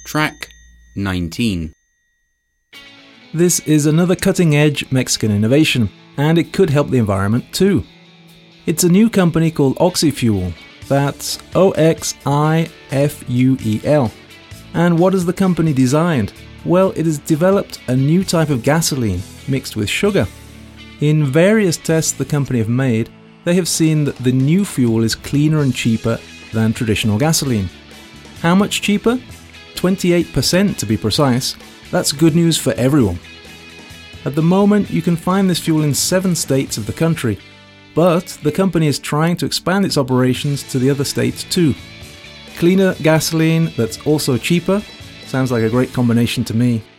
Track 19. This is another cutting-edge Mexican innovation, and it could help the environment too. It's a new company called Oxyfuel. That's Oxifuel. And what has the company designed? Well, it has developed a new type of gasoline mixed with sugar. In various tests the company have made, they have seen that the new fuel is cleaner and cheaper than traditional gasoline. How much cheaper? 28% to be precise. That's good news for everyone. At the moment, you can find this fuel in 7 states of the country, but the company is trying to expand its operations to the other states too. Cleaner gasoline that's also cheaper sounds like a great combination to me.